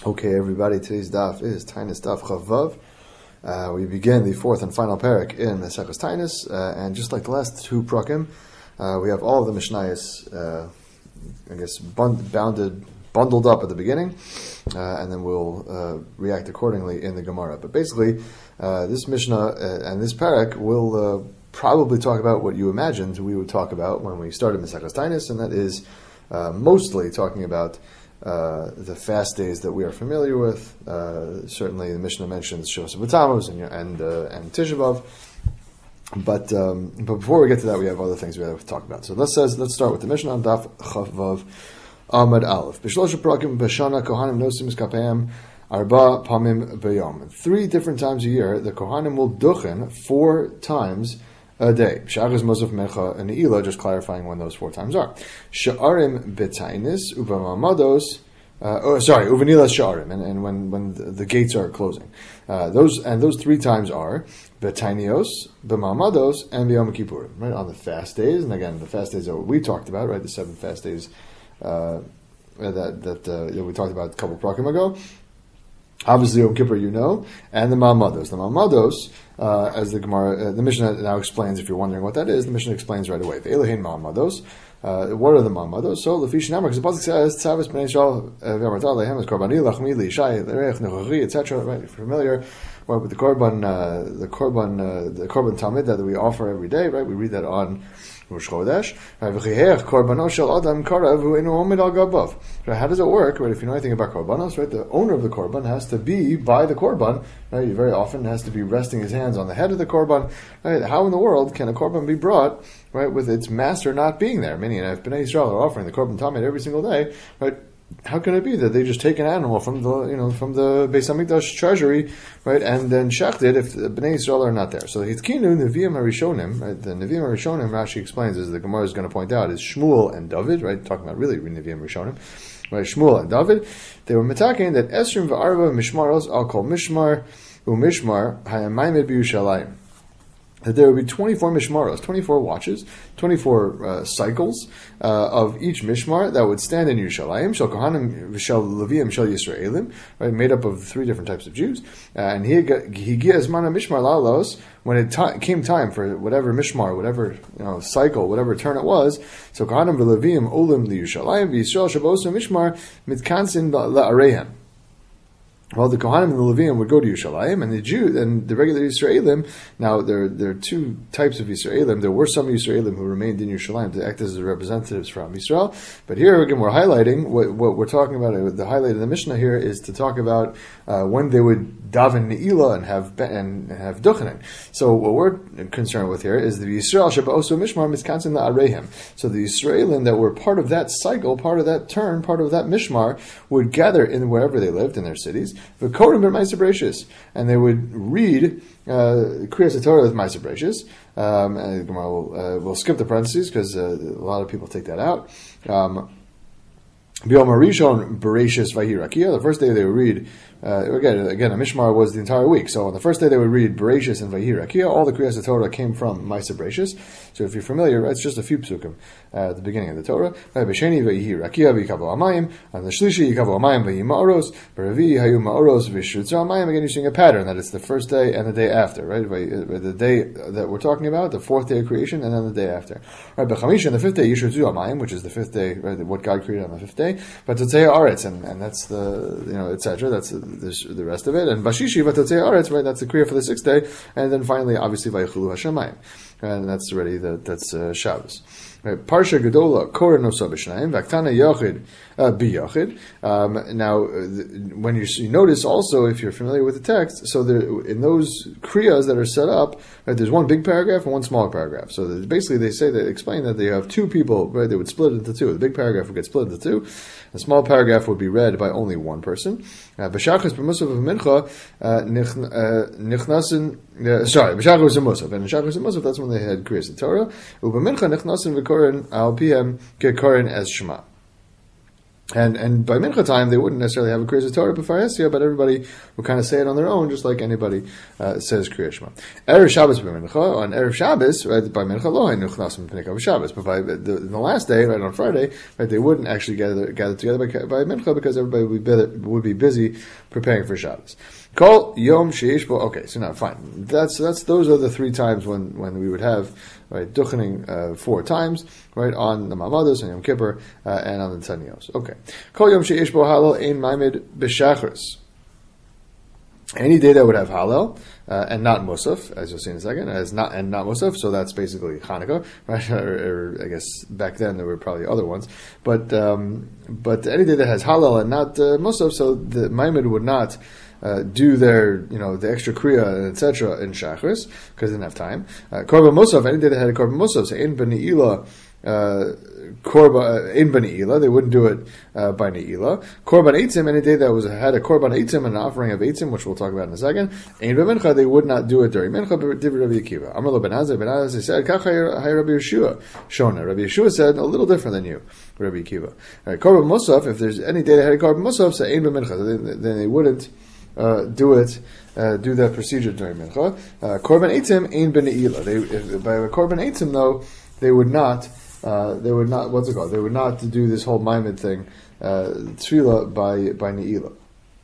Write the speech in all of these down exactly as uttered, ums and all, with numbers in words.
Okay, everybody, today's daf is Tainus Daf Chavav. Uh, we begin the fourth and final parak in Maseches Tainus, uh, and just like the last two prakim, uh, we have all of the Mishnayos, uh, I guess, bund- bounded, bundled up at the beginning, uh, and then we'll uh, react accordingly in the Gemara. But basically, uh, this Mishnah uh, and this parak will uh, probably talk about what you imagined we would talk about when we started Maseches Tainus, and that is uh, mostly talking about Uh, the fast days that we are familiar with. Uh, certainly, the Mishnah mentions Shos B'Tammuz and and, uh, and Tisha B'Av. But um, but before we get to that, we have other things we have to talk about. So let's says let's start with the Mishnah on Daf Chavav Amud Aleph. B'shlosh prakim b'shana kohanim nosim skapeim arba pamim b'yom. Three different times a year, the kohanim will duchen four times a day. Shachas Mosaf Mecha and Ne'ilah, just clarifying when those four times are. Sha'arim B'Tainis Uvamamados. Uh, oh, sorry, Uvanilas Sha'arim, and, and when when the, the gates are closing. Uh, those and those three times are B'Tainios, B'Mamados, and B'Yom Kippurim. Right on the fast days, and again, the fast days are what we talked about, right? The seven fast days uh, that that, uh, that we talked about a couple prakim ago. Obviously, Yom Kippur, you know, and the Ma'amados. The Ma'amados, uh, as the Gemara, uh, the Mishnah now explains, if you're wondering what that is, the Mishnah explains right away. The Elohein Ma'amados. Uh, what are the Ma'amados? So, Lefish Namar, because the Pasuk says, Tzavis B'nai Yisrael, V'amartah Lehem, es Korbani, Lachmi, L'Yishai, L'Reich, Nechochi, et cetera. Right, if you're familiar well, with the Korban, uh, the Korban, uh, the Korban Tamid that we offer every day, right? We read that on Rosh Chodesh. Right, how does it work? Right, if you know anything about korbanos, right, the owner of the korban has to be by the korban. Right, very often has to be resting his hands on the head of the korban. Right, how in the world can a korban be brought, right, with its master not being there? Meaning, if Bnei Yisrael are offering the korban tamid every single day, right, how can it be that they just take an animal from the, you know, from the Beis Hamikdash treasury, right, and then shecht it if the Bnei Yisrael are not there? So the Hitkinu Nevi'im Harishonim, right, the Nevi'im Harishonim, Rashi explains, as the Gemara is going to point out, is Shmuel and David, right, talking about really Nevi'im Harishonim, right, Shmuel and David. They were metaking that Esrim v'arba mishmaros al kol mishmar u'mishmar hayamaymed b'Yushalayim. That there would be twenty-four mishmaros, twenty-four watches, twenty-four uh, cycles uh, of each mishmar that would stand in Yerushalayim, shel kohanim, shel leviim, shel Yisraelim, right, made up of three different types of Jews. Uh, and he he gives mana mishmar lalos when it t- came time for whatever mishmar, whatever you know cycle, whatever turn it was. So kohanim v'leviim olim liyushalayim v'Yisrael shabosu mishmar mitkansin la'arehem. Well, the Kohanim and the Leviim would go to Yerushalayim, and the Jew and the regular Yisraelim. Now, there there are two types of Yisraelim. There were some Yisraelim who remained in Yerushalayim to act as representatives from Yisrael. But here again, we're highlighting what, what we're talking about. The highlight of the Mishnah here is to talk about uh, when they would daven Ne'ilah and have and have duchening. So what we're concerned with here is the Yisrael Shabbosu Mishmar Miskansin La'arehem. So the Yisraelim that were part of that cycle, part of that turn, part of that Mishmar, would gather in wherever they lived in their cities. And they would read uh, Kriyas Torah with Ma'aser Bereishis. Um, and we'll, uh, we'll skip the parentheses because uh, a lot of people take that out. Um, B'yom Harishon Bereishis Vayirakia. The first day they would read, uh, again, again, a Mishmar was the entire week. So on the first day they would read Bereishis and Vayirakia. All the Kriyas Torah came from Ma'aser Bereishis. So if you're familiar, right, it's just a few psukim uh, at the beginning of the Torah. B'sheni Vayirakia V'yikavu Amayim. On the Shlishi Yikavu Amayim V'yima'oros. B'revi Hayu Ma'oros V'shrutza Amayim. Again, you're seeing a pattern that it's the first day and the day after, right? The day that we're talking about, the fourth day of creation, and then the day after. Right, B'chamish, and the fifth day Yishrutzu Amayim, which is the fifth day, right? What God created on the fifth day. But Totzei Aretz, and, and that's the, you know, et cetera. That's the, the rest of it. And Bashishi, Vatotzei Aretz, right? That's the Kriya for the sixth day. And then finally, obviously, Vayichulu Hashemayim. And that's already, the, that's uh, Shabbos. Right. Parsha Gedola, Korah Nosa B'Shnayim, Vaktana Yochid, B'Yochid. Um, now, the, when you, you notice also, if you're familiar with the text, so there, in those kriyas that are set up, right, there's one big paragraph and one smaller paragraph. So basically they say, they explain that they have two people, right, they would split it into two. The big paragraph would get split into two. The small paragraph would be read by only one person. B'Shachas B'Musaf of Mincha, Nichnasin, sorry, B'Shachas was a Musaf, and in Shachas Musaf, that's when they had kriyas Torah. U'B'Mincha Nichnasin V'Korin Al P M Kekorin as Shema. And and by mincha time, they wouldn't necessarily have a Kriyas Torah before Hesia, but everybody would kind of say it on their own, just like anybody uh, says Kriyas Shema. Erev Shabbos by mincha, on Erev Shabbos, right, by mincha lo hainu chnasim p'nikav Shabbos, but by the, the last day, right, on Friday, right, they wouldn't actually gather gather together by, by mincha because everybody would be, would be busy preparing for Shabbos. Kol yom sheish bo. Okay, so now fine. That's that's those are the three times when, when we would have right duchening uh, four times right on the Mamados and Yom Kippur uh, and on the Tzanios. Okay, kol yom sheish bo halal ein maimed b'shachris. Any day that would have halal uh, and not musaf, as you'll see in a second, as not and not musaf, so that's basically Hanukkah, right? or, or I guess back then there were probably other ones, but um, but any day that has halal and not uh, musaf, so the maimed would not. Uh, do their, you know, the extra kriya, et cetera in Shachris, because they didn't have time. Uh, Korban Musaf, any day they had a Korban Musaf, so in B'nai Ila, Korban, in B'nai Ila, they wouldn't do it uh, by Ne'ilah. Korban Eitzim, any day that was had a Korban Eitzim, an offering of Eitzim, which we'll talk about in a second. In B'mincha, they would not do it during Mincha, but did Rabbi Akiva. Amar lo Ben Azai, Ben Azai said, Kach hay Rabbi Yeshua, Shona. Rabbi Yeshua said, a little different than you, Rabbi Akiva. Right, Korban Musaf, if there's any day they had a Korban Musaf, so in B'mincha, then, then they wouldn't Uh, do it, uh, do that procedure during mincha. Uh, Korban eitzim ein b'ne'ilah. They, if, by a korban eitzim though, they would not, uh, they would not, what's it called? They would not do this whole maimed thing, uh, tefillah by, by ne'ilah.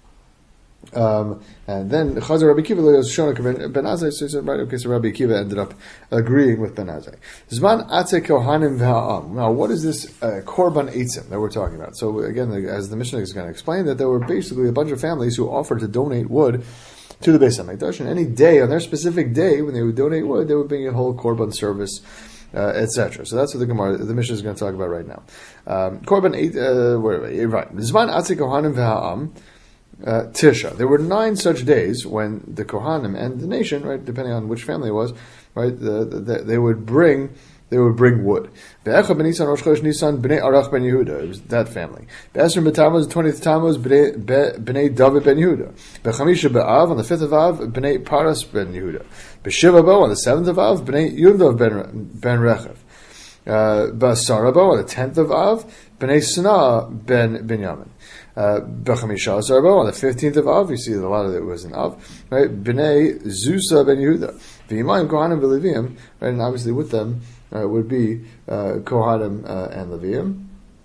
Um, and then Chazar Rabbi Akiva was shown Ben Azai. So he said, right, okay, so Rabbi Akiva ended up agreeing with Ben Azai. Zman Atze Kohanim V'Ha'am. Now, what is this uh, Korban Eitzim that we're talking about? So again, as the Mishnah is going to explain, that there were basically a bunch of families who offered to donate wood to the Beis HaMikdash, and any day, on their specific day, when they would donate wood, they would bring a whole Korban service, uh, et cetera. So that's what the Gemara, the Mishnah is going to talk about right now. Um, Korban Eitzim, uh, where, right. Zman Atze Kohanim V'Ha'am. Uh, Tisha. There were nine such days when the Kohanim and the nation, right, depending on which family it was, right, the, the, they would bring, they would bring wood. Be'echa ben Nisan Rosh Chodesh Nisan b'nei Arach ben Yehuda. It was that family. Be'esrim b'Tammuz, twentieth Tammuz b'nei, b'nei David ben Yehuda. Be'chamisha b'Av, on the fifth of Av, b'nei Paras ben Yehuda. Be'Shiva bo, on the seventh of Av, b'nei Yundav ben, ben Rechav. Uh, Ba'Sarabo, on the tenth of Av, b'nei Sana ben Binyamin. B'chamisha Azarbo, on the fifteenth of Av, you see that a lot of it was in Av, right? B'nei Zusa ben Yehuda. V'yimayim Kohanim v'Leviim, right? And obviously with them uh, would be uh, Kohanim uh, and Leviim.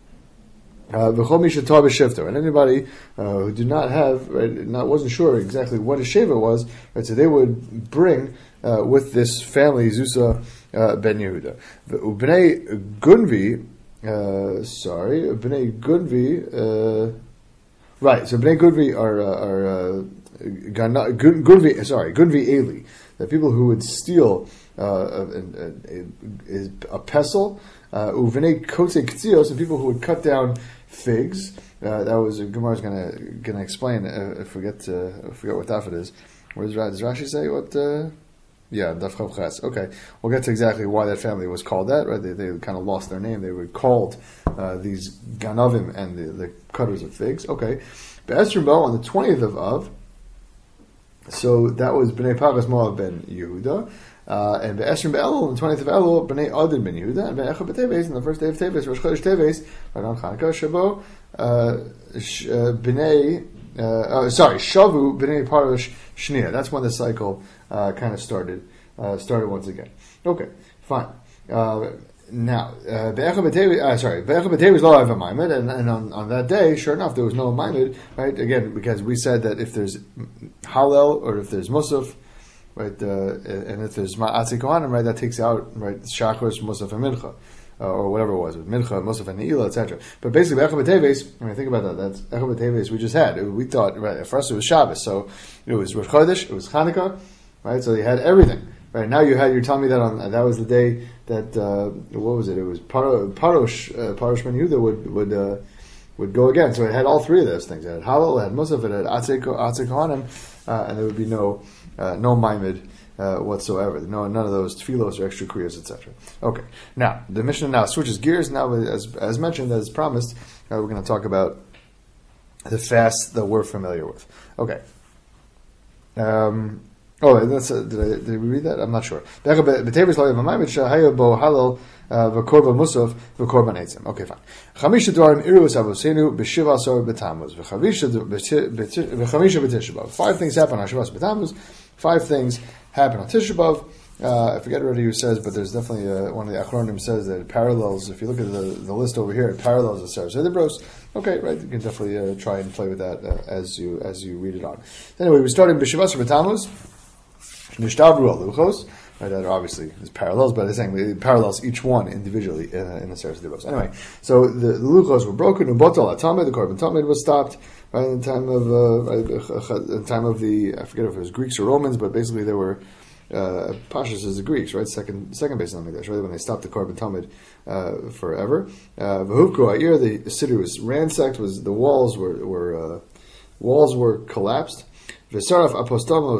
V'chol mi shetah b'shivto. And anybody uh, who did not have, right, not wasn't sure exactly what a sheva was, right? So they would bring uh, with this family Zusa uh, ben Yehuda. B'nei Gunvi, uh, sorry, B'nei Gunvi. Uh, Right, so Bnei Gunvi are uh, are uh, Gana, Gun, Gunvi. Sorry, Gunvi Eli, the people who would steal uh, a, a, a, a pestle. Uvnei Kote Ktzios, and people who would cut down figs. Uh, that was Gemara's gonna gonna explain. Uh, I forget uh, I forget what daf it is. Where does, does Rashi say what? Uh, yeah, daf chav ches. Okay, we'll get to exactly why that family was called that. Right, they they kind of lost their name. They were called uh, these ganavim and the, the cutters of figs. Okay, Be'esrim bo, on the twentieth of Av. So that was Bnei Paras Moav ben Yehuda. Uh, and Be'esrim be'Elul, on the twentieth of Elul, Bnei Adin ben Yehuda, and Be'echa b'Teves, on the first day of Teves, Rosh Chodesh Teves, right on Chanukah, Shabo, uh, sh, uh, Bnei, uh, uh, sorry, Shavu Bnei Parash Shnia. That's when the cycle uh, kind of started, uh, started once again. Okay, fine. Uh, now, uh, Be'echa b'Teves, uh, sorry, Be'echa b'Teves lo have a maimed, and, and on, on that day, sure enough, there was no maimed, right? Again, because we said that if there's halal or if there's musaf, right, uh, and if there's ma'atzi kohanim, right, that takes out, right, shachos, musaf, and mincha, uh, or whatever it was, with mincha, musaf, and ne'ilah, et cetera. But basically, Echa B'Teves, I mean, think about that, that's Echa B'Teves we just had. We thought, right, for us it was Shabbos, so it was Rosh Chodesh, it was Chanukah, right, so you had everything. Right, now you had, you're telling me that on, that was the day that, uh, what was it, it was Paro, Parosh, uh, Parosh Ben Yehuda would, would, uh, would go again. So it had all three of those things. It had halal, it had musaf, it had atzei kohanim, uh, and there would be no, uh, no maimed, uh, whatsoever. No, none of those tefillos or extra kriyos, et cetera. Okay. Now, the Mishnah now switches gears. Now, as, as mentioned, as promised, uh, we're going to talk about the fast that we're familiar with. Okay. Um, Oh, that's uh, did, I, did we read that? I'm not sure. V'korban musaf, v'korban eitzim. Okay, fine. Chamisha dvarim irus avosenu b'shiva asar b'tamuz. V'chamisha b'tisha b'av. Five things happen on Shivas b'tamuz. Five things happen on Tisha B'av. Uh, I forget already who says, but there's definitely uh, one of the Achronim says that it parallels. If you look at the, the list over here, it parallels the Seres Hidibros. Okay, right. You can definitely uh, try and play with that uh, as you as you read it on. Anyway, we're starting b'shiva asar b'tamuz. Nishtavru al luchos. Right, that obviously is parallels, but it's saying it parallels each one individually in, in the Seres Hidibros. Anyway, so the, the luchos were broken. Ubotal atamid, the korban tamid was stopped. Right, in the time of uh, right, in the time of the I forget if it was Greeks or Romans, but basically they were uh, Pashas is the Greeks, right? Second second base on Mikdash, right? When they stopped the korban tamid uh, forever. V'huvku ha'ir, the city was ransacked. Was the walls were were uh, walls were collapsed. V'saraf apostamos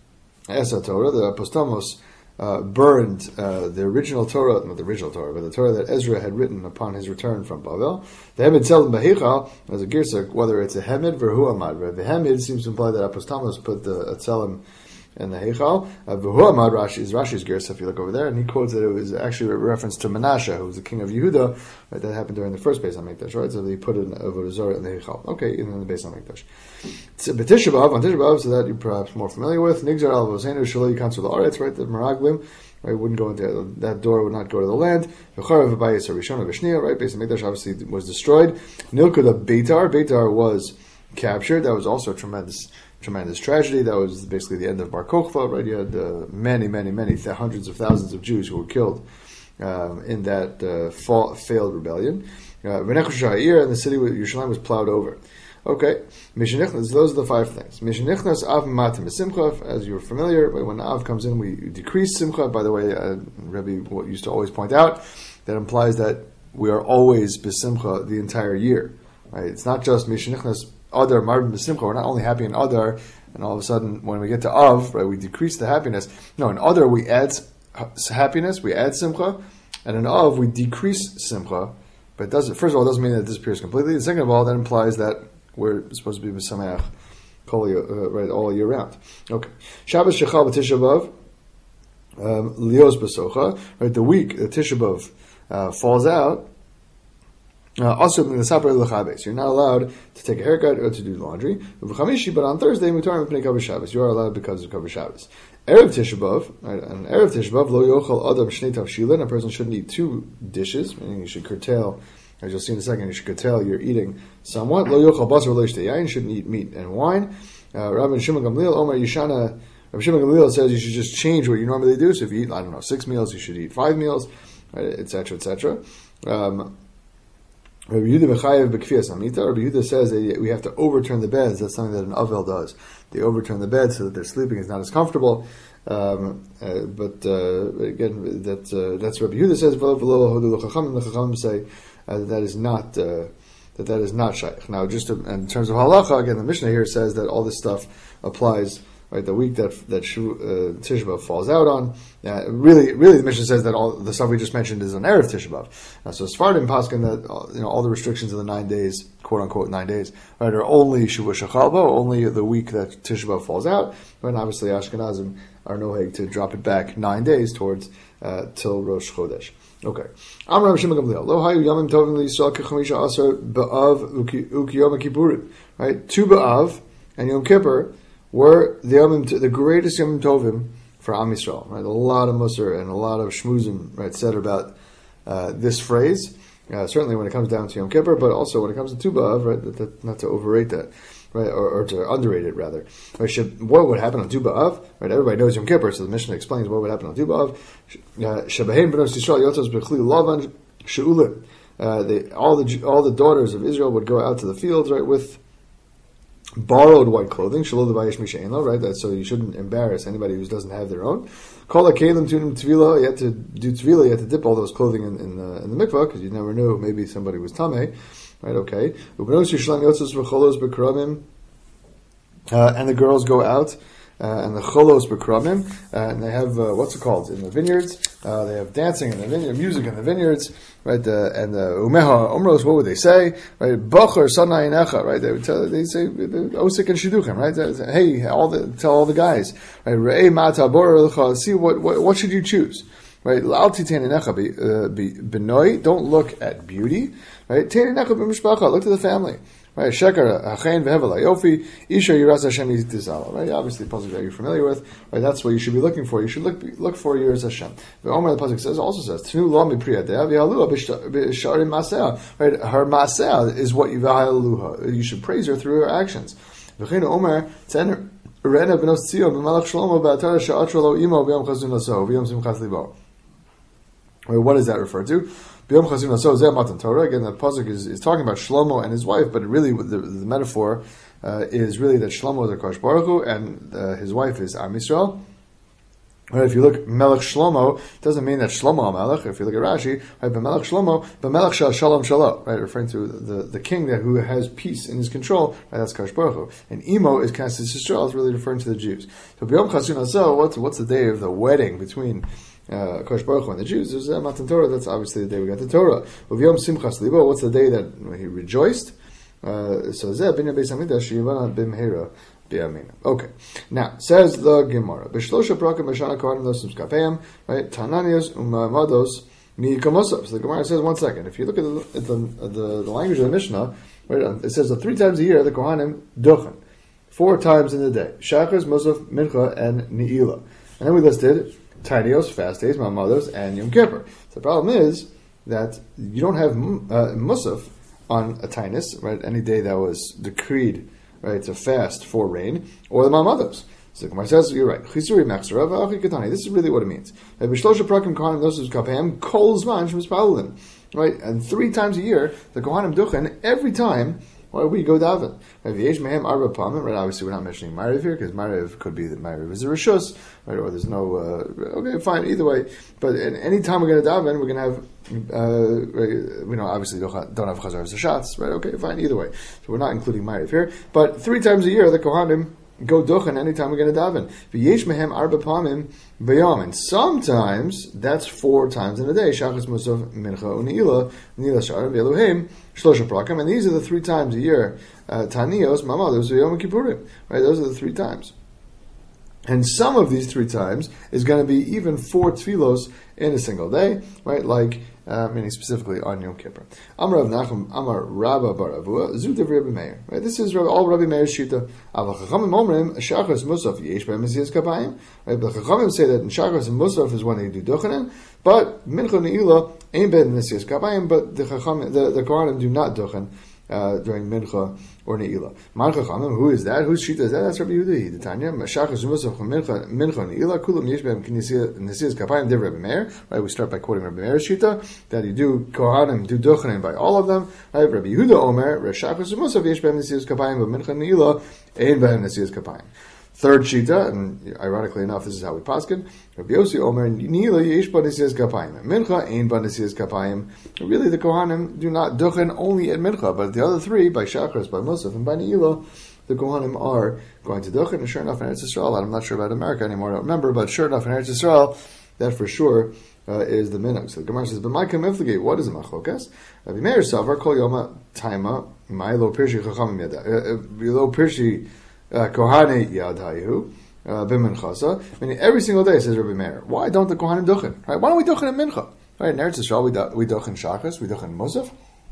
esa Torah, the apostamos. Uh, burned uh, the original Torah, not the original Torah, but the Torah that Ezra had written upon his return from Bavel. The Hemid Tzelem B'Hichal, as a Girsa, whether it's a Hemid V'hu Amad. The Hemid seems to imply that Apostamos put the Tzelem in the Hichal. V'hu Amad Rashi is Rashi's Girsa, if you look over there, and he quotes that it was actually a reference to Menashe, who was the king of Yehuda. Right, that happened during the first Beis HaMikdash, right? So they put an Avodah Zarah in the Hichal. Okay, in the Beis HaMikdash. But Tisha B'Av, on Tisha B'Av, so that you're perhaps more familiar with, Nigzar al Vosenu Shalei Yikansur La'aretz, right? The Meraglim. Right, wouldn't go into that door would not go to the land. Right, Beis HaMikdash obviously was destroyed. Nilkuda Beitar, Beitar was captured. That was also a tremendous, tremendous tragedy. That was basically the end of Bar Kokhba. Right, you had uh, many, many, many th- hundreds of thousands of Jews who were killed um, in that uh, fall, failed rebellion. V'nechus Sha'ir, and the city of Yerushalayim was plowed over. Okay, Mishenichnas, those are the five things. Mishenichnas Av Matim Simcha, as you're familiar, when Av comes in, we decrease Simcha. By the way, uh, Rebbe what used to always point out, that implies that we are always B'Simcha the entire year. Right? It's not just Mishenichnas Adar Marbim B'Simcha, we're not only happy in Adar, and all of a sudden, when we get to Av, right, we decrease the happiness. No, in Adar we add happiness, we add Simcha, and in Av we decrease Simcha, but it doesn't, first of all, it doesn't mean that it disappears completely, and second of all, that implies that we're supposed to be b'sameach uh, right all year round. Okay, Shabbos Shechal b'Tisha B'av Lios b'Socha. Right, the week the Tisha B'av uh, falls out. Also, in the Sapar L'Chabes, you're not allowed to take a haircut or to do laundry. But on Thursday, Mutar Mipnei Kavod Shabbos, you are allowed because of Kavod Shabbos. Erev Tisha B'av, right, on Erev Tisha B'av Lo Yochel Adam Shnei Tavshilin. A person shouldn't eat two dishes, meaning you should curtail. As you'll see in a second, you should curtail your eating somewhat. Lo yochal basar lo yishteh yain, shouldn't eat meat and wine. Uh, Rabbi Shimon Gamliel, Omar Yishana, Rabbi Shimon Gamliel says you should just change what you normally do. So if you eat, I don't know, six meals, you should eat five meals, et cetera, et cetera. Um, Rabbi Yehuda Mechayev B'Kfiyas Amita. Rabbi Yehuda says that we have to overturn the beds. That's something that an Avel does. They overturn the bed so that their sleeping is not as comfortable. Um, uh, but uh, again, that uh, that's Rabbi Yehuda says. The Chachamim say uh, that that is not uh, that that is not shaykh. Now, just to, in terms of halacha, again, the Mishnah here says that all this stuff applies. Right, the week that that Shu, uh, Tisha B'av falls out on, uh, really, really, the Mishnah says that all the stuff we just mentioned is on erev Tisha B'av. Uh, so, Sfardim paskin that uh, you know all the restrictions of the nine days, quote unquote nine days, right, are only Shavua Shechalba, only the week that Tisha B'av falls out. And obviously, Ashkenazim are noheg to drop it back nine days towards uh, till Rosh Chodesh. Okay. Amram Shimon Gamliel. Lo hayu yamim tovim liyisrael kechamisha asar b'av uki yom kippurim. Right, Tu b'av and Yom Kippur were the Yomim, the greatest Yom Tovim for Am Yisrael. Right, a lot of Musar and a lot of Shmuzim, right, said about uh, this phrase. Uh, certainly when it comes down to Yom Kippur, but also when it comes to Tu b'av, right, that, that, not to overrate that, right, or, or to underrate it rather. Right, should, what would happen on Tu b'av? Right, everybody knows Yom Kippur, so the Mishnah explains what would happen on Tu b'av. Shabahein b'nos Yisrael yotos b'chli lavan she'ulim. All the all the daughters of Israel would go out to the fields, right, with borrowed white clothing, right? That so you shouldn't embarrass anybody who doesn't have their own. Call a kalim tunim tvila. You had to do tvila. You had to dip all those clothing in, in the in the mikvah because you never knew maybe somebody was tameh, right? Okay. Uh, and the girls go out uh, and the cholos bekramim, uh, and they have uh, what's it called in the vineyards? Uh, they have dancing in the vineyard, music in the vineyards, right? Uh, and the umeha omros, what would they say? Right, bachar sanai necha, right? They would tell, they say osik and shiduchim, right? Say, hey, all the tell all the guys, right? Re'ei mata bor, see what, what what should you choose? Right, don't look at beauty. Right, look to the family. Right, Sheker Hachain Vehevel Yofi Isha Yiras Hashem Yitizala. Right, obviously, the pasuk that you're familiar with. Right, that's what you should be looking for. You should look look for Yiras Hashem. The Omer the pasuk says also says Tnu Lo Mipriyadeh V'Halua B'Sharim Maseh. Right, her Maseh is what you V'Haluha. You should praise her through her actions. V'Chein Omer Ten Rena B'Nos Tzion B'Malach Shlomo B'Atar Sha'atra Lo Imo B'Yom Chazun Naso V'Yom Simchas Libo. What does that refer to? B'yom Chazun Naso Zeh Matan Torah. Again, the pasuk is, is talking about Shlomo and his wife, but really the, the metaphor uh, is really that Shlomo is a Kosh Baruch Hu, and uh, his wife is Am Yisrael. Right, if you look Melech Shlomo, it doesn't mean that Shlomo Melech. If you look at Rashi, right, but Melech Shlomo, but Melech Shal Shalom Shalom, right, referring to the, the king that who has peace in his control, right, that's Kosh Baruch Hu. And Imo is Knesset Yisrael, is really referring to the Jews. So B'yom Chazun Naso, what's what's the day of the wedding between Uh, Kosh Baruch Hu and the Jews? There's uh, Matan Torah. That's obviously the day we got the Torah. Uviyom Simchas Libo. What's the day that he rejoiced? Uh, so Zeh Binyan Beis Hamikdash Yivana B'Mehera B'Yamina. Okay. Now says the Gemara. B'Shlosha Prakim B'Shana Kohanim Nosim Skapayim. Right. Tananios Umamados Mi Kamosov. So the Gemara says, one second. If you look at the at the, at the, the language of the Mishnah, right, it says that three times a year the Kohanim duchen, four times in the day. Shachar, Musaf, Mincha, and Ne'ilah. And then we listed Tinios, fast days, Mamados, and Yom Kippur. So the problem is that you don't have uh, Musaf on a Tinus, right? Any day that was decreed, right, to fast for rain, or the Mamados. So the Gemara says, you're right. This is really what it means. Right? And three times a year, the Kohanim duchen every time. Why we go daven? Right, obviously we're not mentioning Ma'ariv here because Ma'ariv could be that Ma'ariv is a rishus, right? Or there's no. Uh, okay, fine. Either way, but any time we're going to daven, we're going to have. Uh, we know obviously don't have chazar zashatz, right? Okay, fine. Either way, so we're not including Ma'ariv here. But three times a year, the Kohanim go duchen anytime we're going to daven. V'yesh mehem arba pamim b'yom, and sometimes that's four times in a day. Shachas Musaf Mincha Uneila Neila Shar V'Elohim Shlosha Prakim, and these are the three times a year. Uh, Tanios Mamados Yom Kippurim. Right, those are the three times. And some of these three times is going to be even four tefillos in a single day, right? Like, uh, meaning specifically on Yom Kippur. Amar Rav Nachum, Amar Rabba Bar Avua, Zudav Rabbi Meir. Right? This is all Rabbi Meir's shita. Aval Chachamim Omrim, Shachas Musaf Yesh Be'em Mesias Kapayim. Right? But Chachamim say that in Shachas and Musaf is when they do duchenin, but Mincha Ne'ilah ain't Be'em Mesias Kapayim. But the Chachamim, the the Kohanim do not duchen Uh, during Mincha or Ne'ilah. Man Chachamim, who is that? Whose shita is that? That's Rabbi Yehuda. The Tanya, Shachas Musaf Mincha Mincha Ne'ilah Kulam Yesh Be'em Nesias Kapayim. Div Rabbi Meir. Right, we start by quoting Rabbi Meir's shita that you do Kohanim do duchenin by all of them. Right, Rabbi Yehuda Omer Shachas Musaf Yesh Be'em Nesias Kapayim, but Mincha Ne'ilah Ein Be'em Nesias Kapayim. Third shita, and ironically enough, this is how we paskin. Rabbi Yossi Omer Ne'ilah Yesh Ba Nesias Kapayim. Mincha Ein Ba Nesias Kapayim. Really, the Kohanim do not duchen only at Mincha, but the other three, by Shachas, by Musaf, and by Ne'ilah, the Kohanim are going to duchen. And sure enough, in Eretz Yisrael, I'm not sure about America anymore, I don't remember, but sure enough, in Eretz Yisrael, that for sure uh, is the minhag. So the Gemara says, "But my kamifligate, what is a machlokas? Rabbi Meir Savar Kol Yoma Taima My Lo Pirshi Chachamim Yada Lo Pirshi Kohane Yad Hayu B'Minchasa." Meaning every single day, says Rabbi Meir. Why don't the Kohanim duchen? Right? Why don't we duchen in Mincha? Right? In Eretz Yisrael, we do, we duchen Shachas, we duchen Musaf.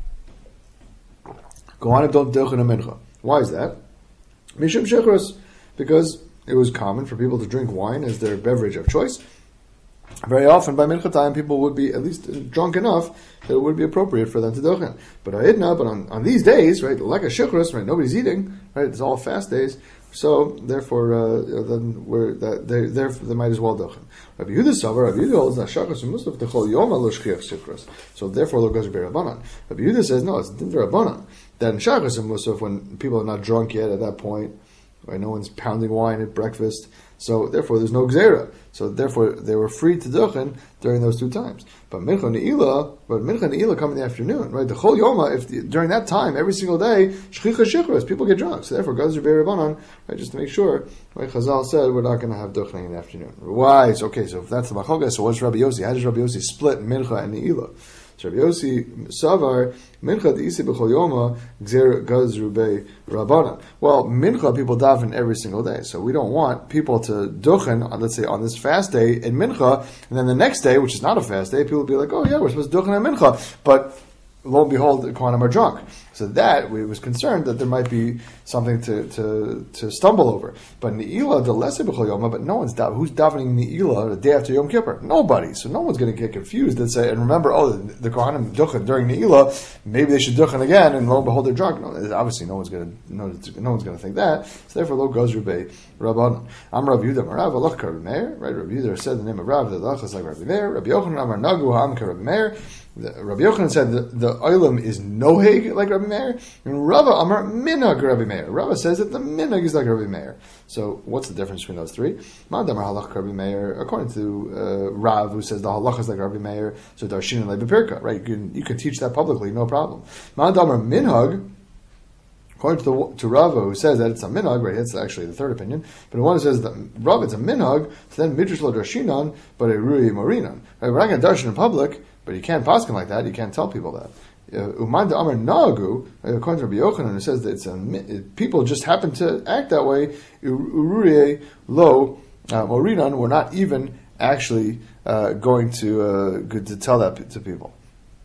Kohanim don't duchen in Mincha. Why is that? Mishum Shechros, because it was common for people to drink wine as their beverage of choice. Very often, by Mincha time, people would be at least drunk enough that it would be appropriate for them to duchen. But Ha'idna, but on, on these days, right, like a shechros, right, nobody's eating, right, it's all fast days, so therefore, uh, then we're that they therefore they might as well duchen. Rabbi Yehuda Savar, Rabbi Yehuda holds that shachros and musaf techol yoma lo shchiach shechros. So therefore, lo goes b'Rabbanan. Rabbi Yehuda says no, it's din Rabbanan. That in shachros and musaf, when people are not drunk yet at that point, right? No one's pounding wine at breakfast. So therefore, there's no gzera. So therefore, they were free to duchen during those two times. But mincha ne'ilah, but mincha ne'ilah come in the afternoon, right? The chol yoma, if the, during that time, every single day, shchicha shichros, people get drunk. So therefore, gazer be'erabanan, right? Just to make sure, right? Chazal said we're not going to have duchening in the afternoon. Why? So okay, so if that's the machlokes, so what's Rabbi Yossi? How does Rabbi Yossi split mincha and ne'ilah? So Rabbi Yossi Savar Mincha Deisi B'Chol Yoma Gzer Gazru Be Rabbanan. Well, Mincha people daven every single day, so we don't want people to duchen on, let's say, on this fast day in Mincha, and then the next day, which is not a fast day, people will be like, oh yeah, we're supposed to duchen at Mincha, but lo and behold, the Kohanim are drunk. So that, we was concerned that there might be something to to, to stumble over. But Ne'ilah, the lesser B'chol Yoma, but no one's davening. Who's davening Ne'ilah the day after Yom Kippur? Nobody. So no one's going to get confused and say, and remember, oh, the, the Kohanim duchen during Ne'ilah, maybe they should duchen again, and lo and behold, they're drunk. No, obviously, no one's going to no, no one's going to think that. So therefore, lo goes Rabbi Rabban. I'm Rabbi Yehuda Marav Alach Rabbi Meir. Right? Rabbi Yehuda said the name of Rav. The Alach is like Rabbi Meir. Rabbi Yochanan Amar Nagu Ha'am Rabbi Meir. Rabbi Yochanan said the, the oilam is noheg like Rabbi Meir, and Rava Amar minhag Rabbi Meir. Rava says that the minhag is like Rabbi Meir. So what's the difference between those three? Ma'adamar halach Rabbi Meir, according to uh, Rav, who says the halach is like Rabbi Meir, so darshin and lebepirka, right? You can you can teach that publicly, no problem. Ma'adamar minhag. According to, the, to Rava, who says that it's a minhag, right? That's actually the third opinion. But the one who says that Rava, it's a minhag, so then midrash lo darshinan, but a rui morinan. Right? We're not going to darshan in public, but you can't paskin like that. You can't tell people that. Uman de Amar Nagu, according to Rabbi Yochanan, who says that it's a, it, people just happen to act that way. Ururiye lo morinan. We're not even actually uh, going to uh, to tell that to people.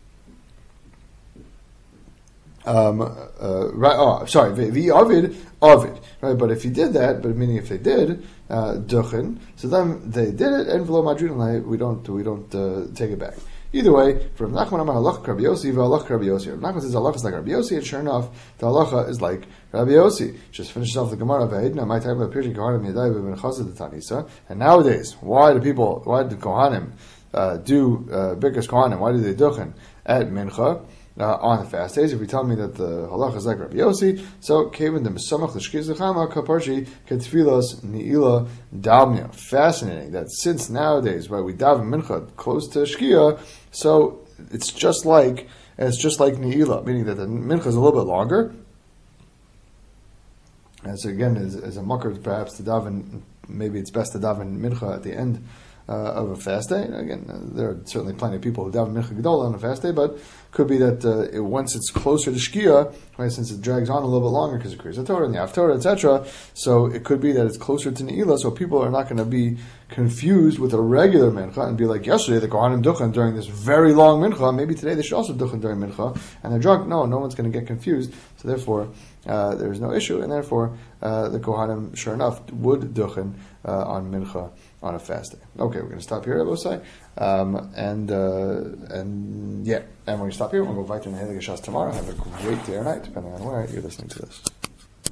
Um, uh, right, oh, sorry, the Ovid, Ovid, right? But if you did that, but meaning if they did uh, duchen, so then they did it, and v'lo madrin, we don't, we don't uh, take it back. Either way, from Nachman Amar Halach Rabbi Yossi, v'Halach Rabbi Yossi. Nachman says Halach is like Rabbi Yossi, and sure enough, the Halacha is like Rabbi Yossi. Just finishes off the Gemara. V'Hedna my time of Pirkei Kohanim Yadai v'Ben Chazad Tanisa. And nowadays, why do people, why do Kohanim uh, do uh, Birkas Kohanim? Why do they duchen at Mincha? Uh, on the fast days, if you tell me that the halach is like Rabbi Yossi, so Kevin the Mesamach the Shkizachama Kaparshi Ketfilos Niila Dalmia. Fascinating that since nowadays, right, we daven mincha close to Shkia, so it's just like it's just like Niila, meaning that the mincha is a little bit longer. And so again, as, as a mucker, perhaps to daven, maybe it's best to daven mincha at the end Uh, of a fast day. Again, uh, there are certainly plenty of people who daven mincha gedola on a fast day, but could be that uh, it, once it's closer to shkia, right, since it drags on a little bit longer because of Kriyas Torah and the Haftorah, et cetera. So it could be that it's closer to Ne'ilah, so people are not going to be confused with a regular mincha and be like, yesterday the Kohanim duchen during this very long mincha, maybe today they should also duchen during mincha, and they're drunk. No, no one's going to get confused. So therefore, uh, there is no issue, and therefore uh, the Kohanim, sure enough, would duchen uh, on mincha on a fast day. Okay, we're going to stop here, I will say. Um, and, uh, and yeah, and we're going to stop here. We'll go back to Nehelig Shas tomorrow. Have a great day or night, depending on where you're listening to this.